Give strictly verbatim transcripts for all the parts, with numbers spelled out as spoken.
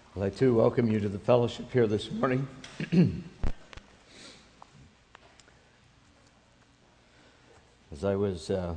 Well, I too welcome you to the fellowship here this morning. As I was uh,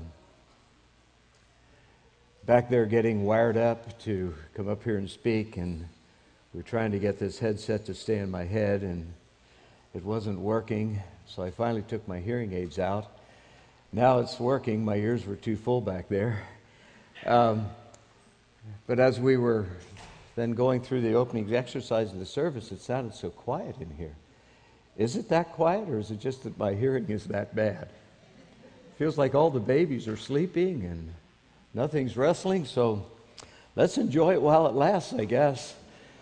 back there getting wired up to come up here and speak, and we were trying to get this headset to stay in my head, and it wasn't working, so I finally took my hearing aids out. Now it's working. My ears were too full back there. Um, but as we were then going through the opening exercise of the service, it sounded so quiet in here. Is it that quiet, or is it just that my hearing is that bad? It feels like all the babies are sleeping and nothing's wrestling, so let's enjoy it while it lasts, I guess.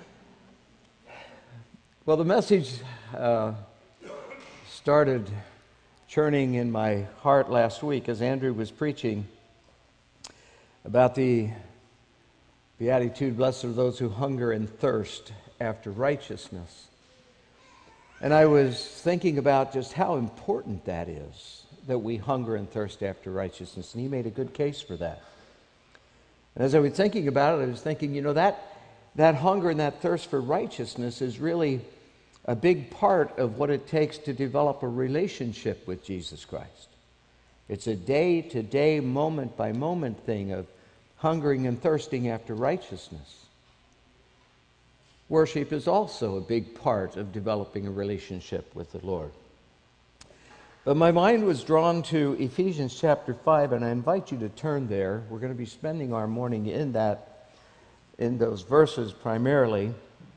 Well, the message uh, started churning in my heart last week as Andrew was preaching about the Beatitude, blessed are those who hunger and thirst after righteousness. And I was thinking about just how important that is, that we hunger and thirst after righteousness. And he made a good case for that. And as I was thinking about it, I was thinking, you know, that, that hunger and that thirst for righteousness is really a big part of what it takes to develop a relationship with Jesus Christ. It's a day-to-day, moment-by-moment thing of hungering and thirsting after righteousness. Worship is also a big part of developing a relationship with the Lord. But my mind was drawn to Ephesians chapter five, and I invite you to turn there. We're going to be spending our morning in that, in those verses primarily,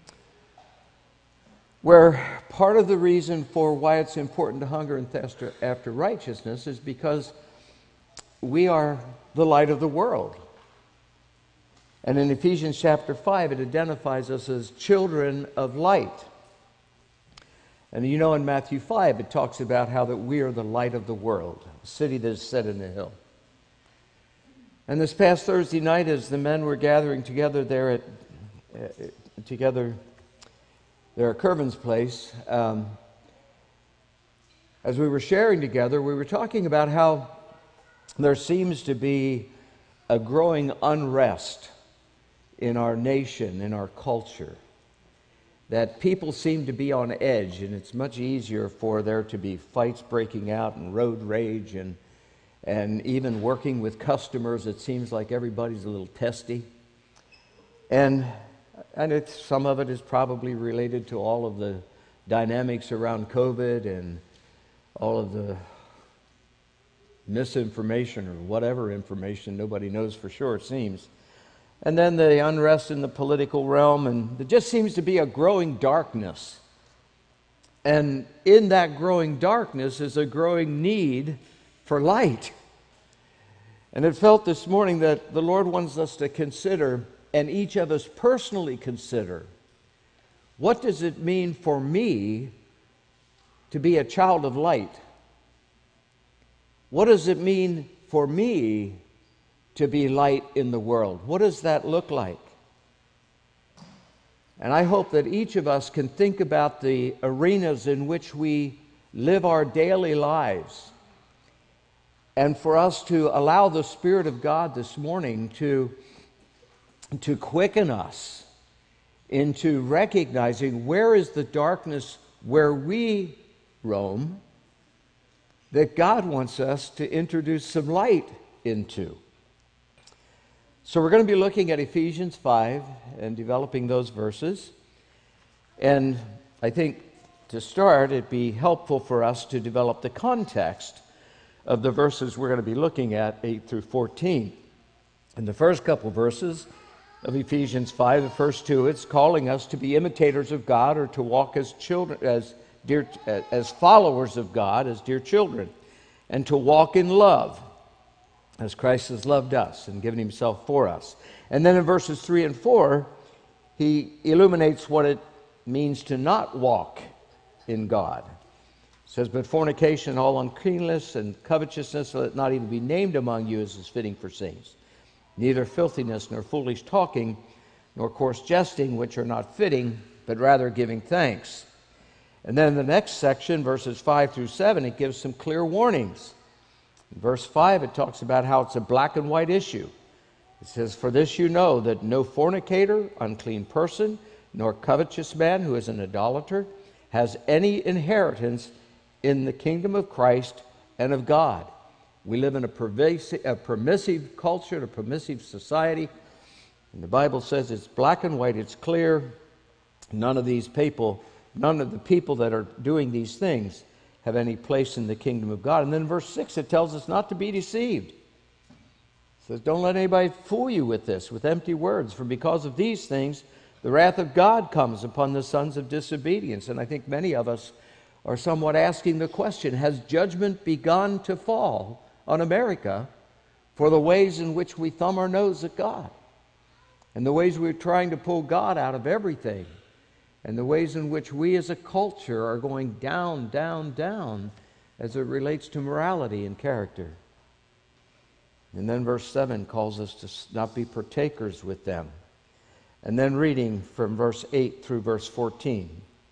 where part of the reason for why it's important to hunger and thirst after righteousness is because we are the light of the world. And in Ephesians chapter five, it identifies us as children of light. And you know, in Matthew five, it talks about how that we are the light of the world, a city that is set in a hill. And this past Thursday night, as the men were gathering together there at uh, together there at Kervin's place, um, as we were sharing together, we were talking about how there seems to be a growing unrest in our nation, in our culture, that people seem to be on edge, and it's much easier for there to be fights breaking out and road rage, and and even working with customers, it seems like everybody's a little testy. And and it's, some of it is probably related to all of the dynamics around COVID and all of the misinformation or whatever information, nobody knows for sure, it seems. And then the unrest in the political realm, and there just seems to be a growing darkness. And in that growing darkness is a growing need for light. And it felt this morning that the Lord wants us to consider, and each of us personally consider, what does it mean for me to be a child of light? What does it mean for me to be light in the world? What does that look like? And I hope that each of us can think about the arenas in which we live our daily lives, and for us to allow the Spirit of God this morning to, to quicken us into recognizing where is the darkness where we roam, that God wants us to introduce some light into. So we're going to be looking at Ephesians five and developing those verses. And I think to start, it'd be helpful for us to develop the context of the verses we're going to be looking at, eight through fourteen. In the first couple verses of Ephesians five, the first two, it's calling us to be imitators of God, or to walk as children, as dear, as followers of God, as dear children, and to walk in love, as Christ has loved us and given himself for us. And then in verses three and four, he illuminates what it means to not walk in God. It says, but fornication, all uncleanness and covetousness, let not even be named among you as is fitting for saints. Neither filthiness, nor foolish talking, nor coarse jesting, which are not fitting, but rather giving thanks. And then in the next section, verses five through seven, it gives some clear warnings. In verse five, it talks about how it's a black and white issue. It says, for this you know, that no fornicator, unclean person, nor covetous man who is an idolater has any inheritance in the kingdom of Christ and of God. We live in a, pervasive, a permissive culture, a permissive society. And the Bible says it's black and white, it's clear. None of these people, none of the people that are doing these things have any place in the kingdom of God. And then in verse six, it tells us not to be deceived. It says, don't let anybody fool you with this, with empty words, for because of these things, the wrath of God comes upon the sons of disobedience. And I think many of us are somewhat asking the question, has judgment begun to fall on America for the ways in which we thumb our nose at God? And the ways we're trying to pull God out of everything? And the ways in which we as a culture are going down, down, down as it relates to morality and character? And then verse seven calls us to not be partakers with them. And then reading from verse eight through verse fourteen.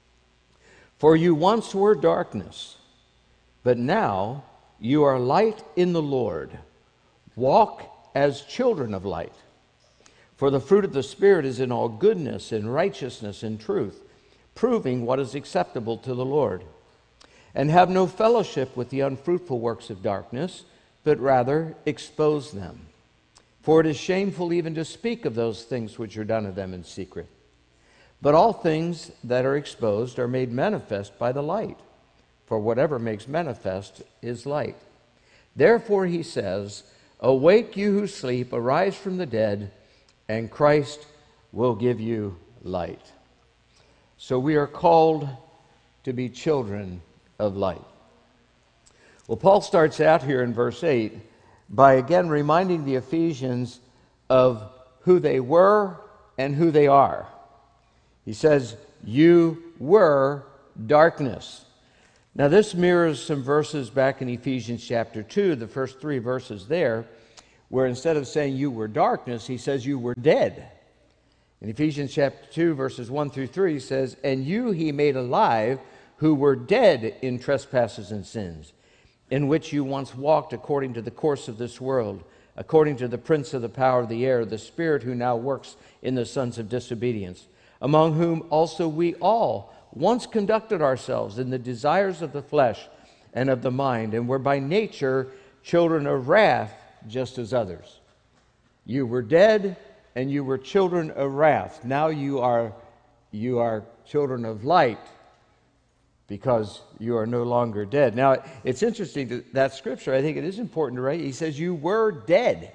For you once were darkness, but now you are light in the Lord. Walk as children of light. For the fruit of the Spirit is in all goodness and righteousness and truth, proving what is acceptable to the Lord. And have no fellowship with the unfruitful works of darkness, but rather expose them. For it is shameful even to speak of those things which are done of them in secret. But all things that are exposed are made manifest by the light. For whatever makes manifest is light. Therefore he says, awake you who sleep, arise from the dead, and Christ will give you light. So we are called to be children of light. Well, Paul starts out here in verse eight by again reminding the Ephesians of who they were and who they are. He says, you were darkness. Now this mirrors some verses back in Ephesians chapter two, the first three verses there, where instead of saying you were darkness, he says you were dead. In Ephesians chapter two, verses one through three, he says, and you he made alive who were dead in trespasses and sins, in which you once walked according to the course of this world, according to the prince of the power of the air, the spirit who now works in the sons of disobedience, among whom also we all once conducted ourselves in the desires of the flesh and of the mind, and were by nature children of wrath, just as others. You were dead, and you were children of wrath. Now you are, you are children of light, because you are no longer dead. Now, it's interesting that, that scripture, I think it is important to write. He says you were dead.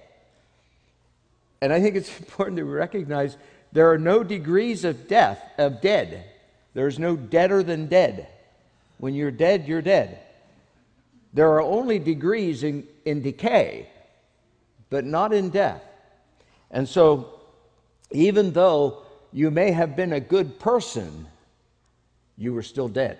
And I think it's important to recognize there are no degrees of death, of dead. There's no deader than dead. When you're dead, you're dead. There are only degrees in, in decay, but not in death. And so, even though you may have been a good person, you were still dead.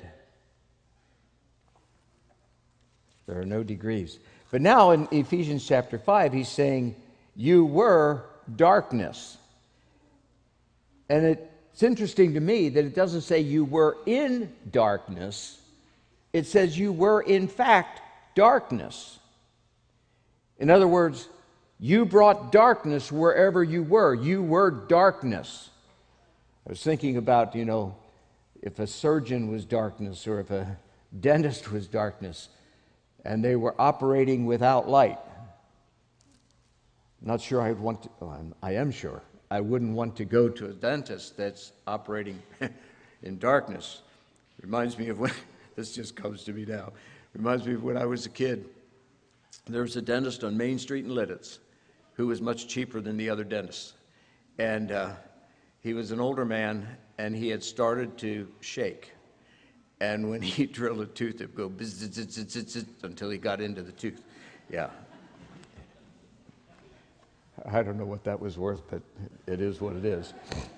There are no degrees. But now in Ephesians chapter five, he's saying, you were darkness. And it's interesting to me that it doesn't say you were in darkness. It says you were in fact darkness. In other words, you brought darkness wherever you were. You were darkness. I was thinking about, you know, if a surgeon was darkness or if a dentist was darkness and they were operating without light. I'm not sure I'd want to, oh, I'm, I am sure, I wouldn't want to go to a dentist that's operating in darkness. Reminds me of when, this just comes to me now, reminds me of when I was a kid. There was a dentist on Main Street in Lidditz who was much cheaper than the other dentists. And uh, he was an older man, and he had started to shake. And when he drilled a tooth, it would go bzz, bzz, bzz, bzz, bzz, until he got into the tooth. Yeah. I don't know what that was worth, but it is what it is.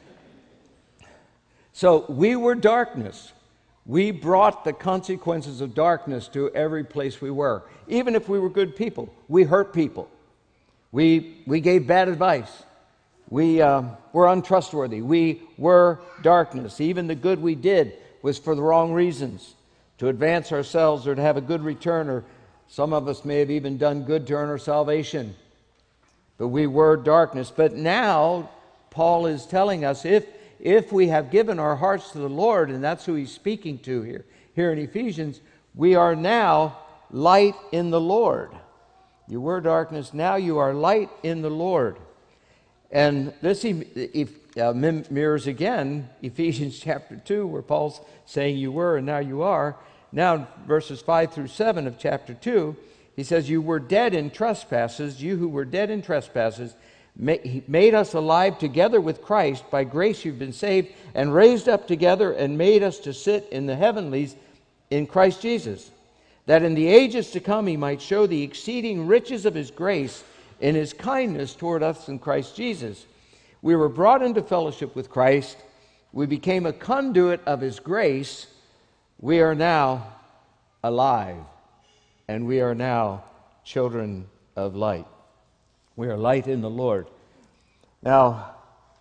So we were darkness. We brought the consequences of darkness to every place we were. Even if we were good people, we hurt people. We, we gave bad advice. We uh, were untrustworthy. We were darkness. Even the good we did was for the wrong reasons, to advance ourselves or to have a good return, or some of us may have even done good to earn our salvation. But we were darkness. But now, Paul is telling us, if, if we have given our hearts to the Lord, and that's who he's speaking to here, here in Ephesians, we are now light in the Lord. You were darkness, now you are light in the Lord. And this if, uh, mirrors again Ephesians chapter two, where Paul's saying you were and now you are. Now, verses five through seven of chapter two, he says, you were dead in trespasses, you who were dead in trespasses, He made us alive together with Christ. By grace you've been saved, and raised up together and made us to sit in the heavenlies in Christ Jesus, that in the ages to come he might show the exceeding riches of his grace in his kindness toward us in Christ Jesus. We were brought into fellowship with Christ. We became a conduit of his grace. We are now alive, and we are now children of light. We are light in the Lord. Now,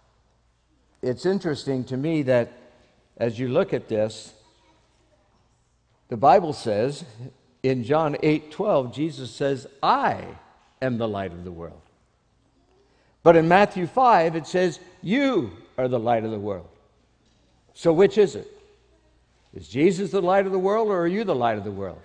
it's interesting to me that as you look at this, the Bible says in John eight twelve, Jesus says, I am the light of the world. But in Matthew five, it says, you are the light of the world. So which is it? Is Jesus the light of the world, or are you the light of the world?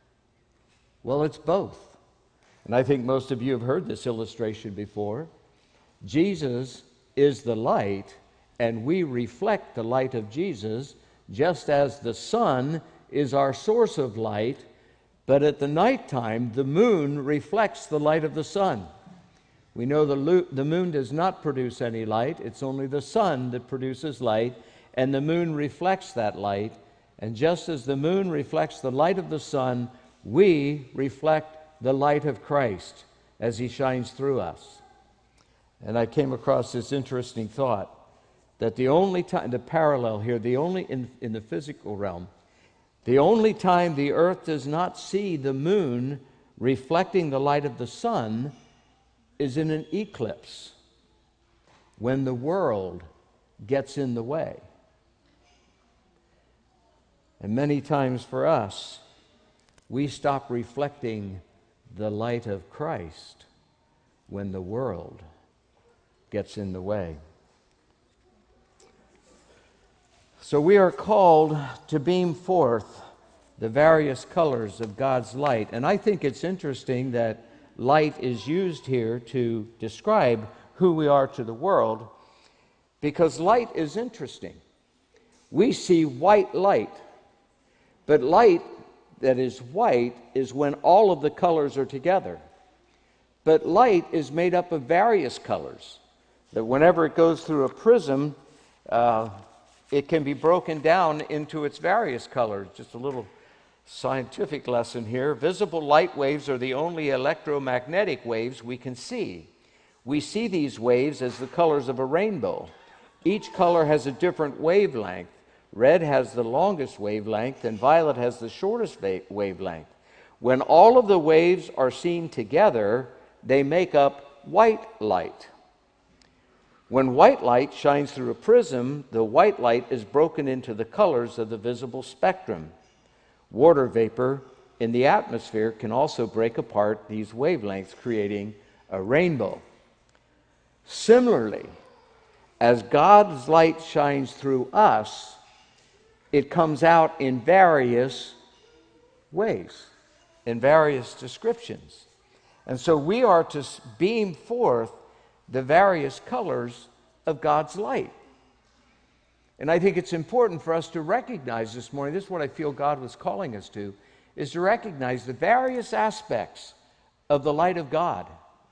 Well, it's both. And I think most of you have heard this illustration before. Jesus is the light, and we reflect the light of Jesus, just as the sun is our source of light, but at the nighttime, the moon reflects the light of the sun. We know the, lo- the moon does not produce any light. It's only the sun that produces light, and the moon reflects that light. And just as the moon reflects the light of the sun, we reflect the light of Christ as he shines through us. And I came across this interesting thought that the only time, the parallel here, the only in, in the physical realm, the only time the earth does not see the moon reflecting the light of the sun is in an eclipse, when the world gets in the way. And many times for us, we stop reflecting the light of Christ when the world gets in the way. So we are called to beam forth the various colors of God's light. And I think it's interesting that light is used here to describe who we are to the world, because light is interesting. We see white light, but light that is white is when all of the colors are together. But light is made up of various colors, that whenever it goes through a prism, uh, it can be broken down into its various colors. Just a little scientific lesson here. Visible light waves are the only electromagnetic waves we can see. We see these waves as the colors of a rainbow. Each color has a different wavelength. Red has the longest wavelength, and violet has the shortest va- wavelength. When all of the waves are seen together, they make up white light. When white light shines through a prism, the white light is broken into the colors of the visible spectrum. Water vapor in the atmosphere can also break apart these wavelengths, creating a rainbow. Similarly, as God's light shines through us, it comes out in various ways, in various descriptions. And so we are to beam forth the various colors of God's light. And I think it's important for us to recognize this morning, this is what I feel God was calling us to, is to recognize the various aspects of the light of God.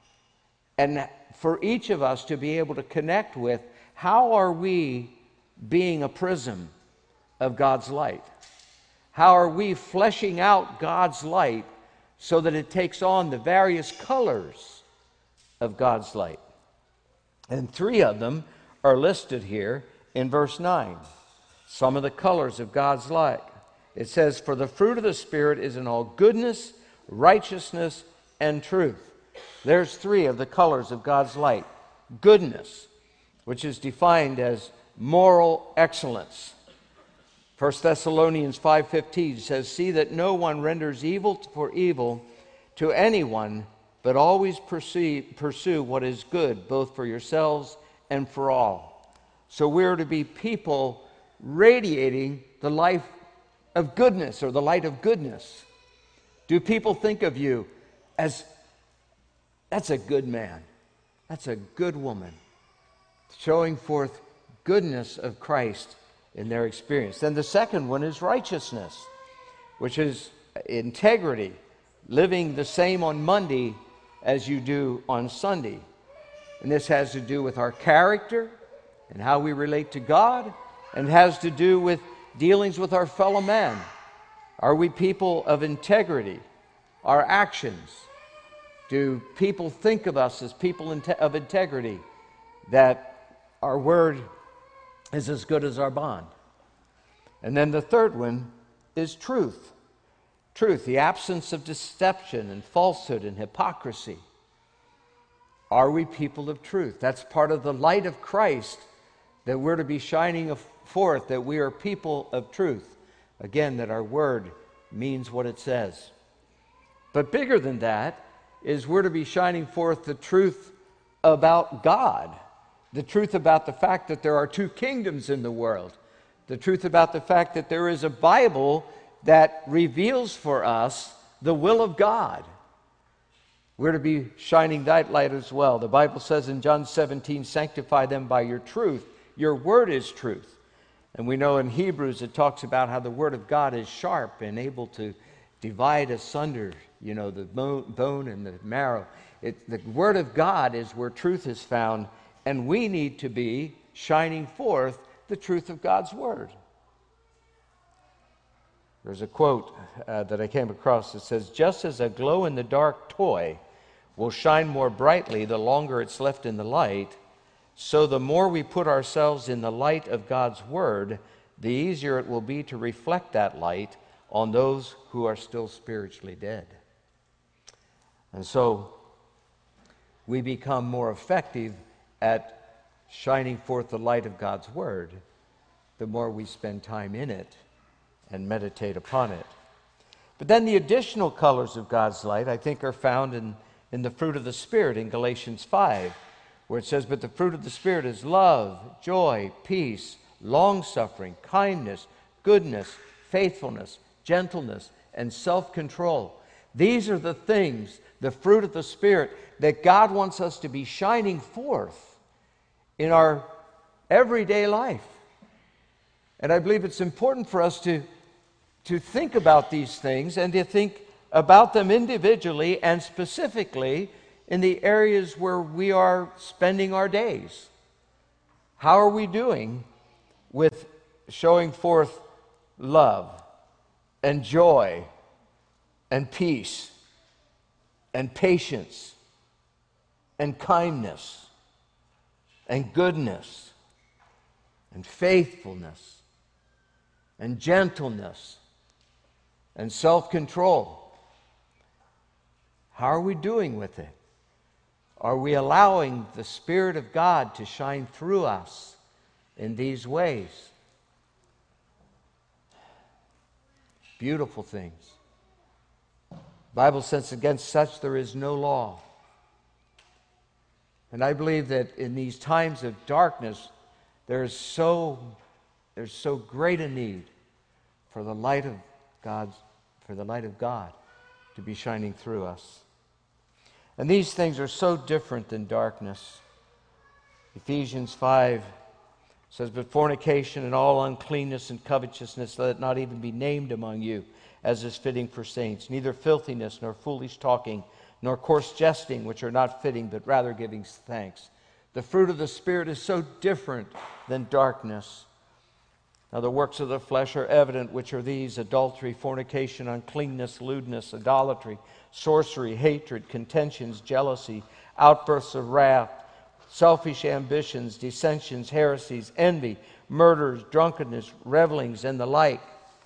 And for each of us to be able to connect with, how are we being a prism of God's light? How are we fleshing out God's light so that it takes on the various colors of God's light? And three of them are listed here in verse nine. Some of the colors of God's light. It says, for the fruit of the Spirit is in all goodness, righteousness, and truth. There's three of the colors of God's light. Goodness, which is defined as moral excellence. First Thessalonians five fifteen says, see that no one renders evil for evil to anyone, but always pursue, pursue what is good, both for yourselves and for all. So we're to be people radiating the life of goodness, or the light of goodness. Do people think of you as, that's a good man, that's a good woman, showing forth goodness of Christ in their experience? Then the second one is righteousness, which is integrity, living the same on Monday as you do on Sunday. And this has to do with our character and how we relate to God, and has to do with dealings with our fellow man. Are we people of integrity? Our actions, do people think of us as people of integrity, that our word is as good as our bond? And then the third one is truth. Truth, the absence of deception and falsehood and hypocrisy. Are we people of truth? That's part of the light of Christ that we're to be shining forth, that we are people of truth. Again, that our word means what it says. But bigger than that is we're to be shining forth the truth about God, the truth about the fact that there are two kingdoms in the world, the truth about the fact that there is a Bible that reveals for us the will of God. We're to be shining that light as well. The Bible says in John seventeen, sanctify them by your truth. Your word is truth. And we know in Hebrews it talks about how the word of God is sharp and able to divide asunder, you know, the bone and the marrow. It, the word of God is where truth is found, and we need to be shining forth the truth of God's word. There's a quote uh, that I came across that says, just as a glow-in-the-dark toy will shine more brightly the longer it's left in the light, so the more we put ourselves in the light of God's word, the easier it will be to reflect that light on those who are still spiritually dead. And so we become more effective at shining forth the light of God's word the more we spend time in it and meditate upon it. But then the additional colors of God's light, I think, are found in, in the fruit of the Spirit in Galatians five, where it says, but the fruit of the Spirit is love, joy, peace, long-suffering, kindness, goodness, faithfulness, gentleness, and self-control. These are the things, the fruit of the Spirit, that God wants us to be shining forth in our everyday life. And I believe it's important for us to, to think about these things and to think about them individually and specifically in the areas where we are spending our days. How are we doing with showing forth love and joy and peace and patience and kindness and goodness and faithfulness and gentleness and self-control? How are we doing with it? Are we allowing the Spirit of God to shine through us in these ways? Beautiful things. The Bible says, against such there is no law. And I believe that in these times of darkness, there is so, there's so great a need for the light of God's, for the light of God to be shining through us. And these things are so different than darkness. Ephesians five says, but fornication and all uncleanness and covetousness, let it not even be named among you, as is fitting for saints. Neither filthiness, nor foolish talking, nor coarse jesting, which are not fitting, but rather giving thanks. The fruit of the Spirit is so different than darkness. Now the works of the flesh are evident, which are these: adultery, fornication, uncleanness, lewdness, idolatry, sorcery, hatred, contentions, jealousy, outbursts of wrath, selfish ambitions, dissensions, heresies, envy, murders, drunkenness, revelings, and the like.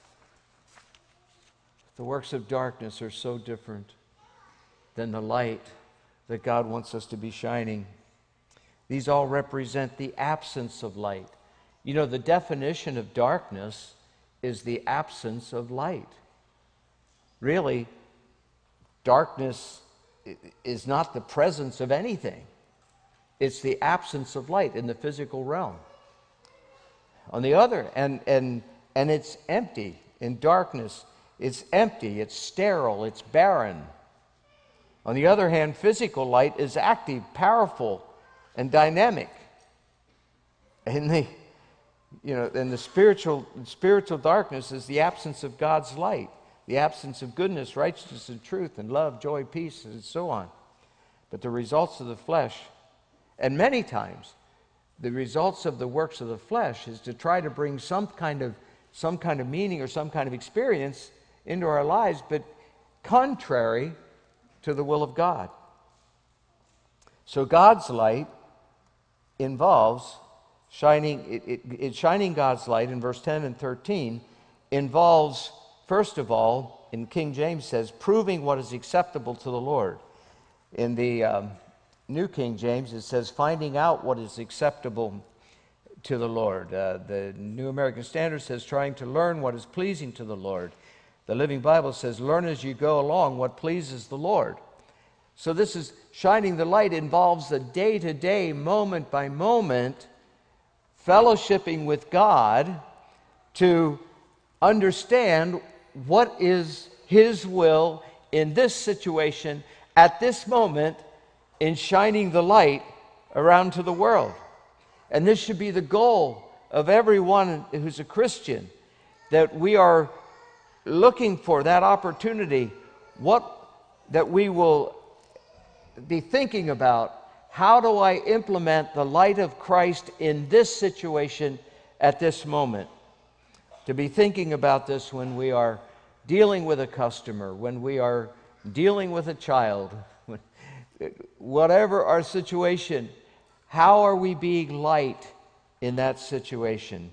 The works of darkness are so different than the light that God wants us to be shining. These all represent the absence of light. You know, the definition of darkness is the absence of light. Really, darkness is not the presence of anything. It's the absence of light in the physical realm. On the other, and and and it's empty. In darkness, it's empty, it's sterile, it's barren. On the other hand, physical light is active, powerful, and dynamic. And the, you know, and the spiritual spiritual darkness is the absence of God's light, the absence of goodness, righteousness, and truth, and love, joy, peace, and so on. But the results of the flesh, and many times, the results of the works of the flesh is to try to bring some kind of some kind of meaning or some kind of experience into our lives, but contrary to the will of God. So God's light involves shining, it, it, it shining God's light in verse ten and thirteen involves, first of all, in King James says, proving what is acceptable to the Lord. In the um, New King James, it says, finding out what is acceptable to the Lord. Uh, the New American Standard says, trying to learn what is pleasing to the Lord. The Living Bible says, learn as you go along what pleases the Lord. So this is, shining the light involves the day-to-day, moment-by-moment fellowshipping with God to understand what is His will in this situation, at this moment, in shining the light around to the world. And this should be the goal of everyone who's a Christian, that we are looking for that opportunity, what that we will be thinking about, how do I implement the light of Christ in this situation at this moment? To be thinking about this when we are dealing with a customer, when we are dealing with a child, whatever our situation, how are we being light in that situation?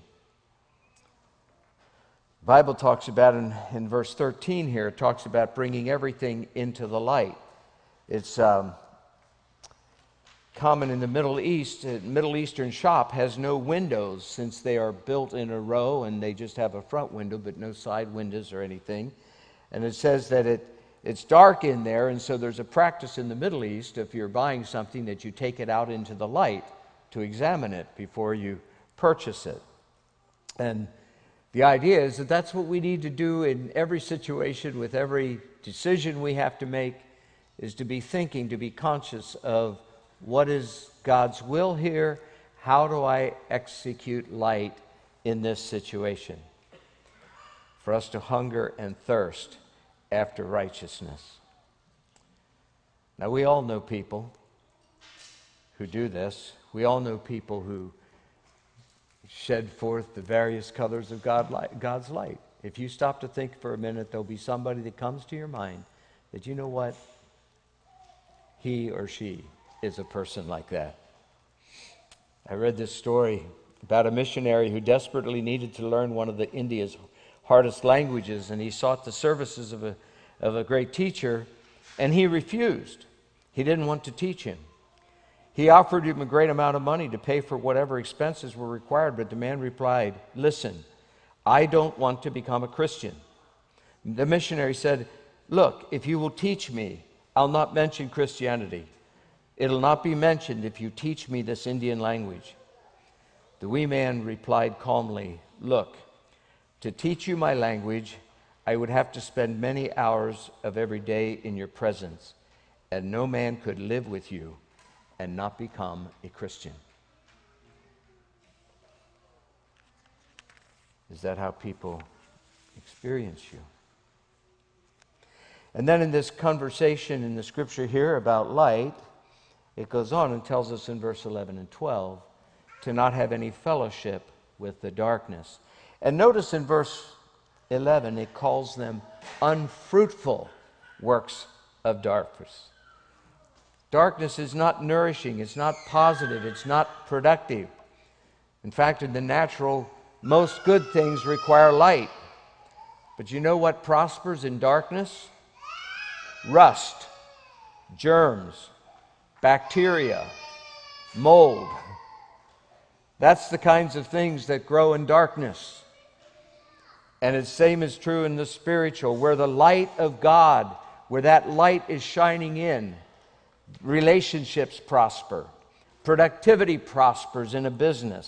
The Bible talks about in, in verse thirteen here, it talks about bringing everything into the light. It's um, common in the Middle East. A Middle Eastern shop has no windows since they are built in a row and they just have a front window but no side windows or anything. And it says that it It's dark in there, and so there's a practice in the Middle East, if you're buying something, that you take it out into the light to examine it before you purchase it. And the idea is that that's what we need to do in every situation, with every decision we have to make, is to be thinking, to be conscious of what is God's will here, how do I execute light in this situation? For us to hunger and thirst after righteousness. Now, we all know people who do this. We all know people who shed forth the various colors of God light, God's light. If you stop to think for a minute, there'll be somebody that comes to your mind that, you know what, he or she is a person like that. I read this story about a missionary who desperately needed to learn one of the India's hardest languages, and he sought the services of a of a great teacher, and he refused. He didn't want to teach him. He offered him a great amount of money to pay for whatever expenses were required, but the man replied, "Listen, I don't want to become a Christian." The missionary said, "Look, if you will teach me, I'll not mention Christianity. It'll not be mentioned if you teach me this Indian language." The wee man replied calmly, "Look, to teach you my language, I would have to spend many hours of every day in your presence, and no man could live with you and not become a Christian." Is that how people experience you? And then in this conversation in the scripture here about light, it goes on and tells us in verse eleven and twelve to not have any fellowship with the darkness. And notice in verse eleven, it calls them unfruitful works of darkness. Darkness is not nourishing, it's not positive, it's not productive. In fact, in the natural, most good things require light. But you know what prospers in darkness? Rust, germs, bacteria, mold. That's the kinds of things that grow in darkness. And the same is true in the spiritual, where the light of God, where that light is shining in, relationships prosper, productivity prospers in a business,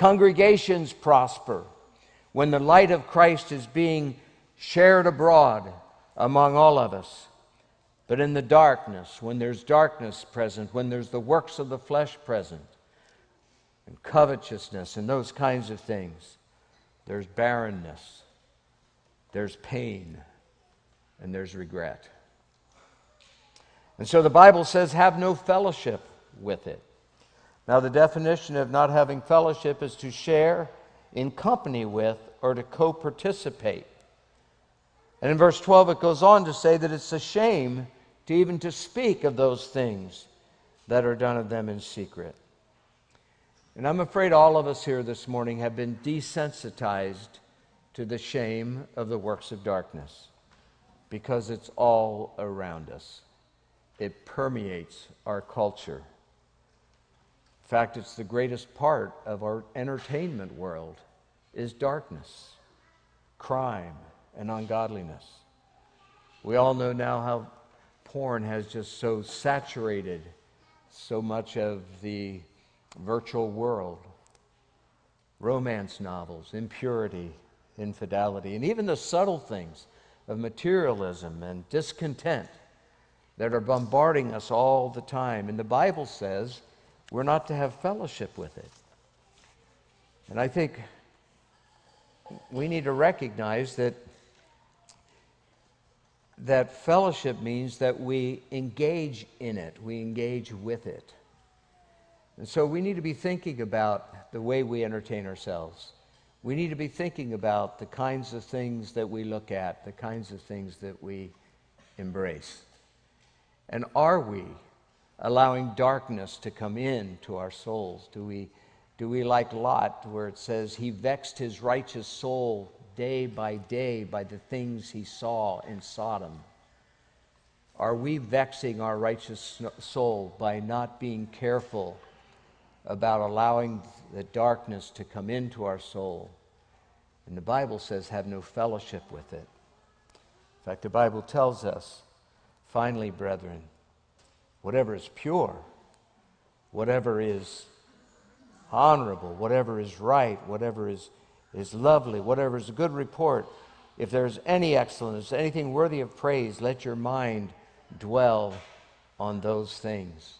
Congregations prosper when the light of Christ is being shared abroad among all of us. But in the darkness, when there's darkness present, when there's the works of the flesh present, and covetousness and those kinds of things, there's barrenness, there's pain, and there's regret. And so the Bible says, have no fellowship with it. Now, the definition of not having fellowship is to share in company with or to co-participate. And in verse twelve, it goes on to say that it's a shame to even to speak of those things that are done of them in secret. And I'm afraid all of us here this morning have been desensitized to the shame of the works of darkness because it's all around us. It permeates our culture. In fact, it's the greatest part of our entertainment world is darkness, crime, and ungodliness. We all know now how porn has just so saturated so much of the virtual world. Romance novels, impurity, infidelity, and even the subtle things of materialism and discontent that are bombarding us all the time. And the Bible says we're not to have fellowship with it. And I think we need to recognize that that fellowship means that we engage in it, we engage with it. And so we need to be thinking about the way we entertain ourselves. We need to be thinking about the kinds of things that we look at, the kinds of things that we embrace. And are we allowing darkness to come in to our souls? Do we, do we like Lot, where it says he vexed his righteous soul day by day by the things he saw in Sodom? Are we vexing our righteous soul by not being careful about allowing the darkness to come into our soul? And the Bible says, have no fellowship with it. In fact, the Bible tells us, finally, brethren, whatever is pure, whatever is honorable, whatever is right, whatever is, is lovely, whatever is a good report, if there's any excellence, anything worthy of praise, let your mind dwell on those things.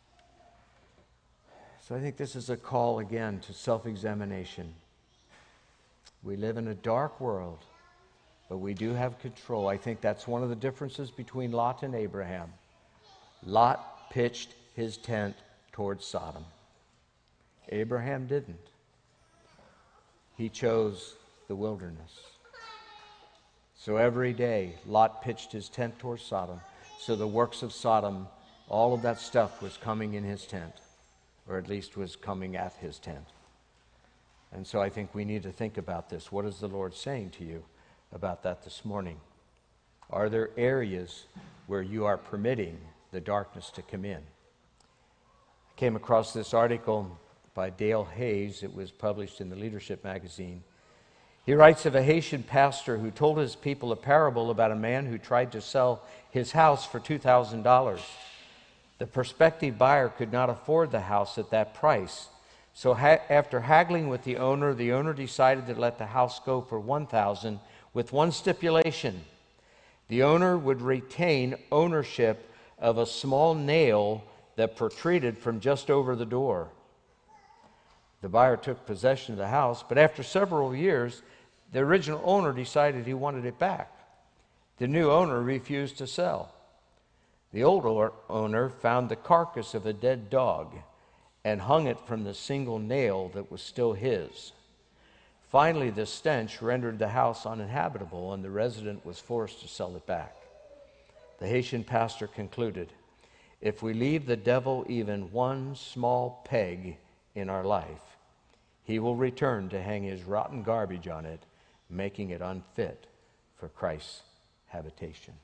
So I think this is a call again to self-examination. We live in a dark world, but we do have control. I think that's one of the differences between Lot and Abraham. Lot pitched his tent towards Sodom. Abraham didn't. He chose the wilderness. So every day, Lot pitched his tent towards Sodom. So the works of Sodom, all of that stuff was coming in his tent, or at least was coming at his tent. And so I think we need to think about this. What is the Lord saying to you about that this morning? Are there areas where you are permitting the darkness to come in? I came across this article by Dale Hayes. It was published in the Leadership magazine. He writes of a Haitian pastor who told his people a parable about a man who tried to sell his house for two thousand dollars. The prospective buyer could not afford the house at that price. So ha- after haggling with the owner, the owner decided to let the house go for one thousand dollars with one stipulation. The owner would retain ownership of a small nail that protruded from just over the door. The buyer took possession of the house, but after several years, the original owner decided he wanted it back. The new owner refused to sell. The old or- owner found the carcass of a dead dog and hung it from the single nail that was still his. Finally, the stench rendered the house uninhabitable, and the resident was forced to sell it back. The Haitian pastor concluded, if we leave the devil even one small peg in our life, he will return to hang his rotten garbage on it, making it unfit for Christ's habitation.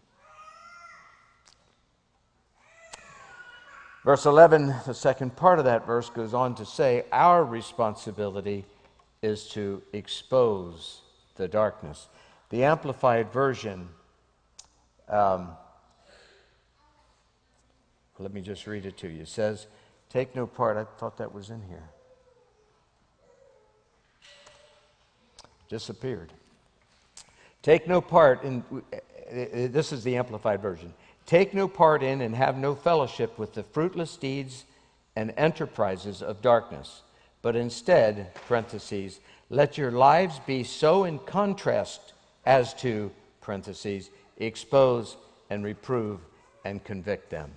Verse eleven, the second part of that verse goes on to say, our responsibility is to expose the darkness. The Amplified Version, um, let me just read it to you. It says, take no part. I thought that was in here. disappeared. Take no part in, this is the Amplified Version. Take no part in and have no fellowship with the fruitless deeds and enterprises of darkness, but instead, parentheses, let your lives be so in contrast as to, parentheses, expose and reprove and convict them.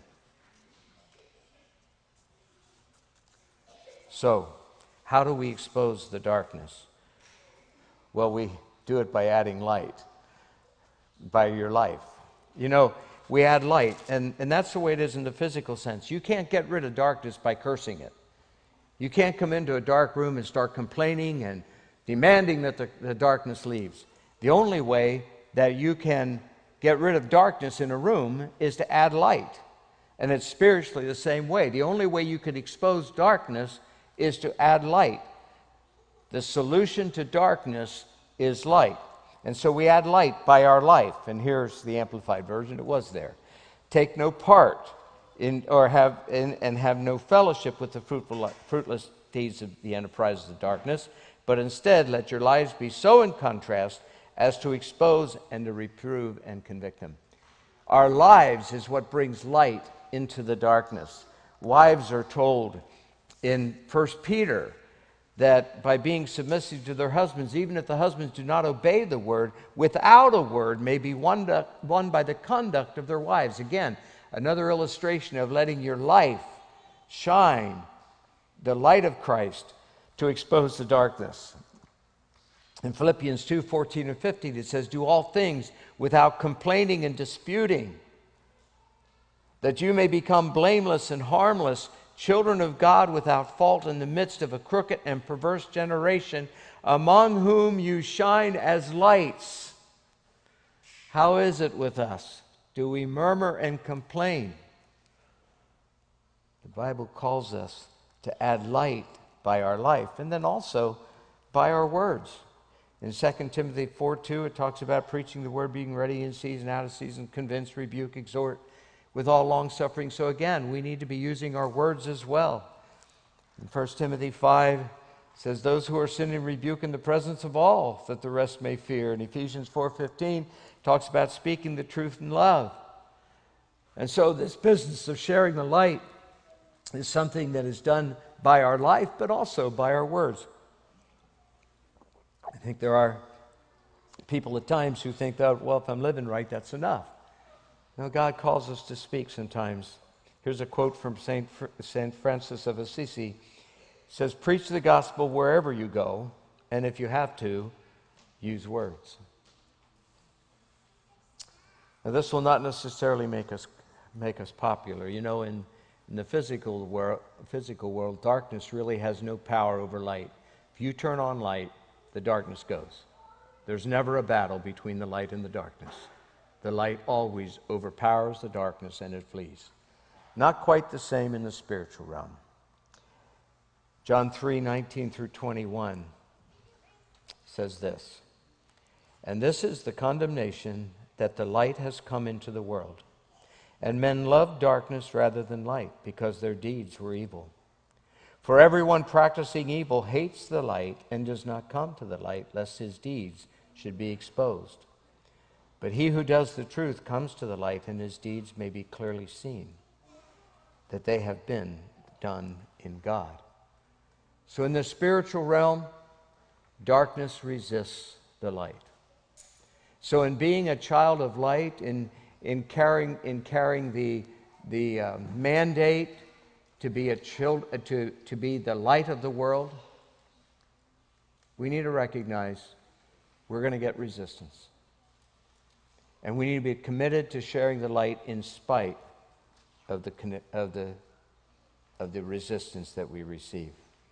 So, how do we expose the darkness? Well, we do it by adding light, by your life. You know, we add light, and, and that's the way it is in the physical sense. You can't get rid of darkness by cursing it. You can't come into a dark room and start complaining and demanding that the, the darkness leaves. The only way that you can get rid of darkness in a room is to add light. And it's spiritually the same way. The only way you can expose darkness is to add light. The solution to darkness is light. And so we add light by our life. And here's the Amplified Version. It was there. Take no part in or have in, and have no fellowship with the fruitful, fruitless deeds of the enterprises of darkness, but instead let your lives be so in contrast as to expose and to reprove and convict them. Our lives is what brings light into the darkness. Wives are told in First Peter that by being submissive to their husbands, even if the husbands do not obey the word, without a word may be won, to, won by the conduct of their wives. Again, another illustration of letting your life shine, the light of Christ, to expose the darkness. In Philippians two, fourteen and fifteen, it says, do all things without complaining and disputing, that you may become blameless and harmless, children of God without fault in the midst of a crooked and perverse generation, among whom you shine as lights. How is it with us? Do we murmur and complain? The Bible calls us to add light by our life, and then also by our words. In Second Timothy four two, it talks about preaching the word, being ready in season, out of season, convince, rebuke, exhort, with all long-suffering. So again, we need to be using our words as well. In First Timothy five, it says, those who are sinning rebuke in the presence of all, that the rest may fear. In Ephesians four fifteen, talks about speaking the truth in love. And so this business of sharing the light is something that is done by our life, but also by our words. I think there are people at times who think that, well, if I'm living right, that's enough. No, God calls us to speak sometimes. Here's a quote from Saint Fr- Saint Francis of Assisi. It says, preach the gospel wherever you go, and if you have to, use words. Now, this will not necessarily make us make us popular. You know, in, in the physical world, physical world, darkness really has no power over light. If you turn on light, the darkness goes. There's never a battle between the light and the darkness. The light always overpowers the darkness and it flees. Not quite the same in the spiritual realm. John three nineteen through twenty-one says this, and this is the condemnation, that the light has come into the world, and men loved darkness rather than light, because their deeds were evil. For everyone practicing evil hates the light and does not come to the light, lest his deeds should be exposed. But he who does the truth comes to the light, and his deeds may be clearly seen, that they have been done in God. So in the spiritual realm, darkness resists the light. So in being a child of light, in, in carrying, in carrying the, the uh, mandate to be, a child, uh, to, to be the light of the world, we need to recognize we're going to get resistance. And we need to be committed to sharing the light in spite of the, of the, of the resistance that we receive.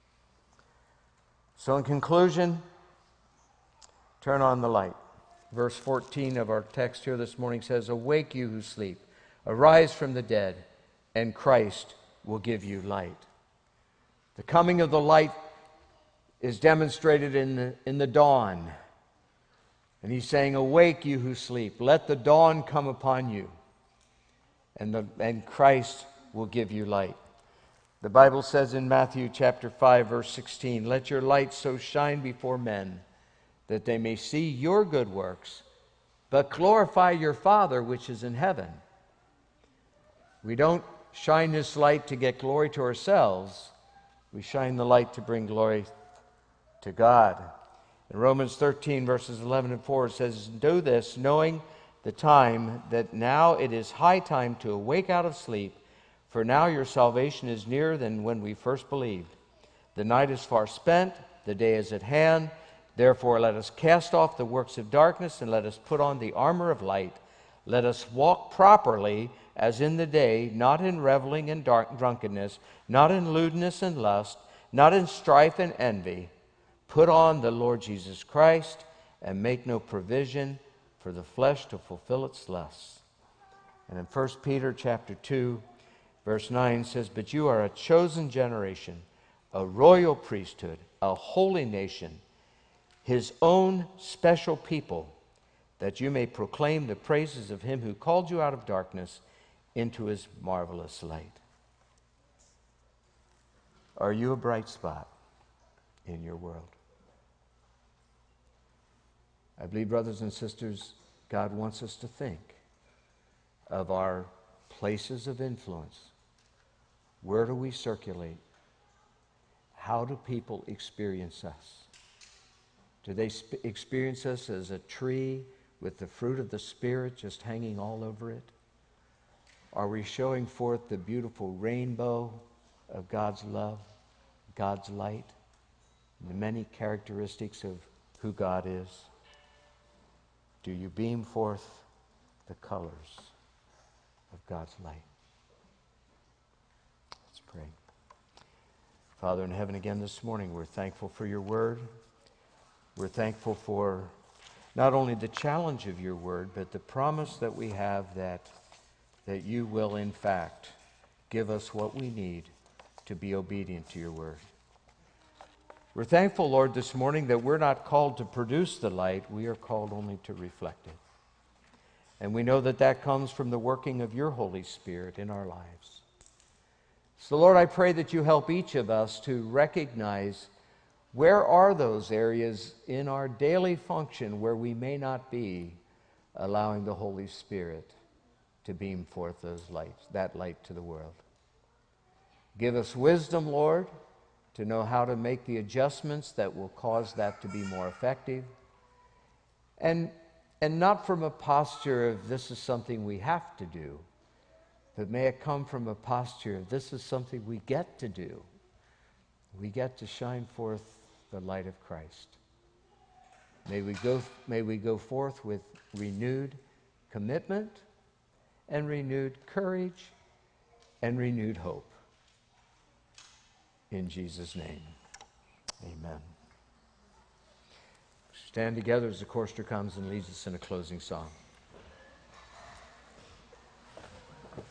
So in conclusion, turn on the light. Verse fourteen of our text here this morning says, awake you who sleep, arise from the dead, and Christ will give you light. The coming of the light is demonstrated in the, in the dawn. And he's saying, awake you who sleep, let the dawn come upon you, and, the, and Christ will give you light. The Bible says in Matthew chapter five, verse sixteen, let your light so shine before men that they may see your good works, but glorify your Father which is in heaven. We don't shine this light to get glory to ourselves. We shine the light to bring glory to God. In Romans thirteen, verses eleven and four, it says, "Do this, knowing the time, that now it is high time to awake out of sleep, for now your salvation is nearer than when we first believed. The night is far spent, the day is at hand. Therefore let us cast off the works of darkness, and let us put on the armor of light. Let us walk properly as in the day, not in reveling and dark drunkenness, not in lewdness and lust, not in strife and envy. Put on the Lord Jesus Christ, and make no provision for the flesh to fulfill its lusts." And in First Peter chapter two, verse nine says, "But you are a chosen generation, a royal priesthood, a holy nation, his own special people, that you may proclaim the praises of him who called you out of darkness into his marvelous light." Are you a bright spot in your world? I believe, brothers and sisters, God wants us to think of our places of influence. Where do we circulate? How do people experience us? Do they sp- experience us as a tree with the fruit of the Spirit just hanging all over it? Are we showing forth the beautiful rainbow of God's love, God's light, the many characteristics of who God is? Do you beam forth the colors of God's light? Let's pray. Father in heaven, again this morning, we're thankful for your word. We're thankful for not only the challenge of your word, but the promise that we have that, that you will, in fact, give us what we need to be obedient to your word. We're thankful, Lord, this morning that we're not called to produce the light. We are called only to reflect it. And we know that that comes from the working of your Holy Spirit in our lives. So, Lord, I pray that you help each of us to recognize where are those areas in our daily function where we may not be allowing the Holy Spirit to beam forth those lights, that light to the world. Give us wisdom, Lord, to know how to make the adjustments that will cause that to be more effective. And, and not from a posture of this is something we have to do, but may it come from a posture of this is something we get to do. We get to shine forth the light of Christ. May we go, may we go forth with renewed commitment and renewed courage and renewed hope. In Jesus' name, amen. Stand together as the chorister comes and leads us in a closing song.